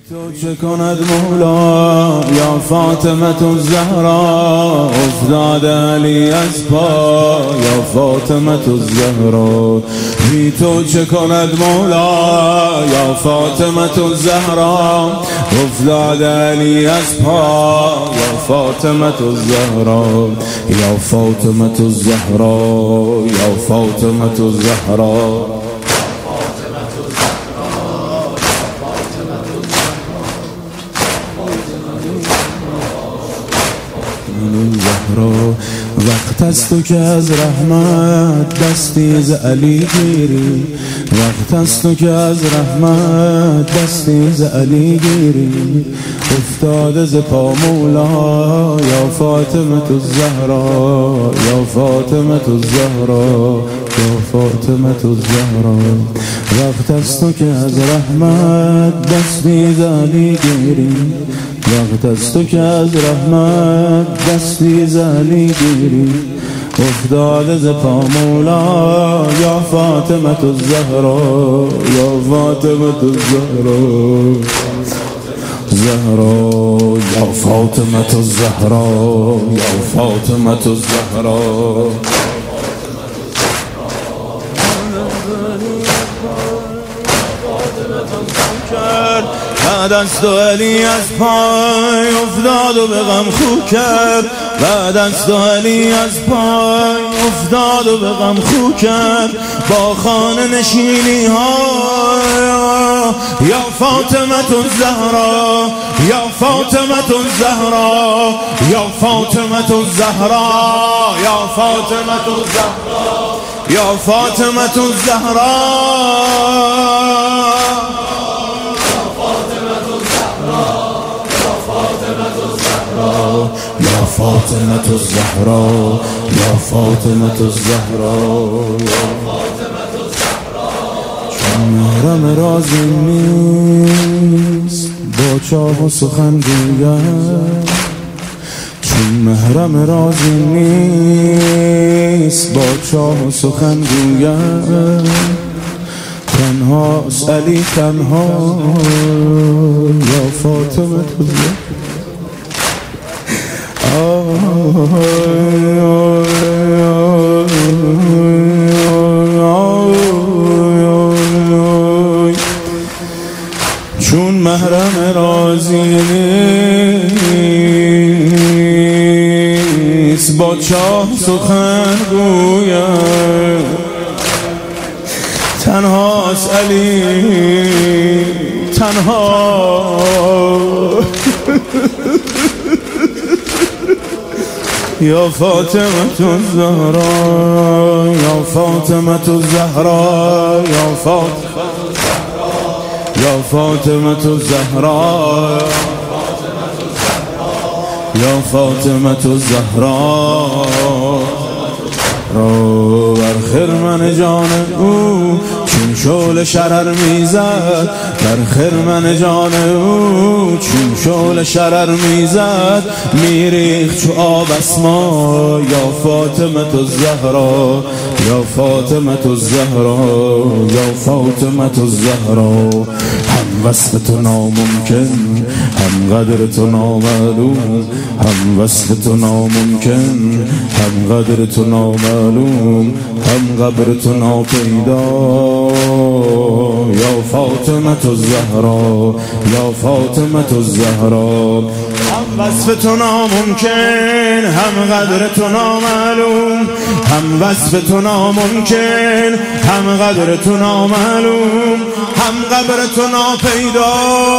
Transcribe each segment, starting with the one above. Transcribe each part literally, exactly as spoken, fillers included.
تو چه کند مولا یا فاطمه الزهرا، افتاد علی از پا یا فاطمه الزهرا. بی تو چه کند مولا یا فاطمه الزهرا، افتاد علی از پا یا فاطمه الزهرا. یا فاطمه الزهرا یا فاطمه الزهرا. وقت است تو که از رحمت دستی ز علی گیری، وقت است تو که از رحمت دستی ز علی گیری. افتاده ز پا مولا یا فاطمه الزهرا، یا فاطمه الزهرا، یا فاطمه الزهرا. وقت است تو که از رحمت دستی ز علی گیری، وقت است تو که از رحمت دستی ز علی گیری. افتاده ز پا مولا یا فاطمه الزهرا، یا فاطمه الزهرا. زهرا یا فاطمه الزهرا، یا فاطمه الزهرا. بعد از تو علی از پای افتاد و به غم خو کرد، بعد از تو علی از پای افتاد و به غم خو کرد. با خانه نشینی ها یا فاطمه الزهرا، یا فاطمه الزهرا، یا فاطمه الزهرا، یا فاطمه الزهرا، یا فاطمه الزهرا. یا فاطمه الزهرا، یا فاطمه الزهرا، یا فاطمه الزهرا. چون محرم رازی نیست با چاه و سخن گوید، چون محرم رازی نیست با چاه و سخن گوید. تنهاست علی تنها یا فاطمه الزهرا. چون محرم رازی نیست با چاه سخن گوید. تنهاست علی تنها یا فاطمه الزهرا، یا فاطمه الزهرا، یا فاطمه یا فاطمه الزهرا، یا فاطمه الزهرا. رو بر خرمن جان او چون شعله شرر میزد، بر خرمن جان او چون شعله شرر میزد. میریخت چو آب اسما یا فاطمه الزهرا، یا فاطمه الزهرا، یا فاطمه الزهرا. هم وصف تو ناممکن، هم قدر تو نامعلوم، هم وصف تو ناممکن، هم قدر تو نامعلوم، هم قبر تو ناپیدا. یا فاطمه الزهرا، یا فاطمه الزهرا. هم وصف تو ناممکن، هم قدر تو نامعلوم، هم وصف تو ناممکن، هم قدر تو نامعلوم، هم قبر تو ناپیدا.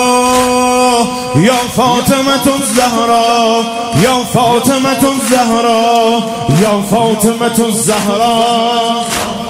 یا فاطمه الزهرا، یا فاطمه الزهرا، یا فاطمه الزهرا.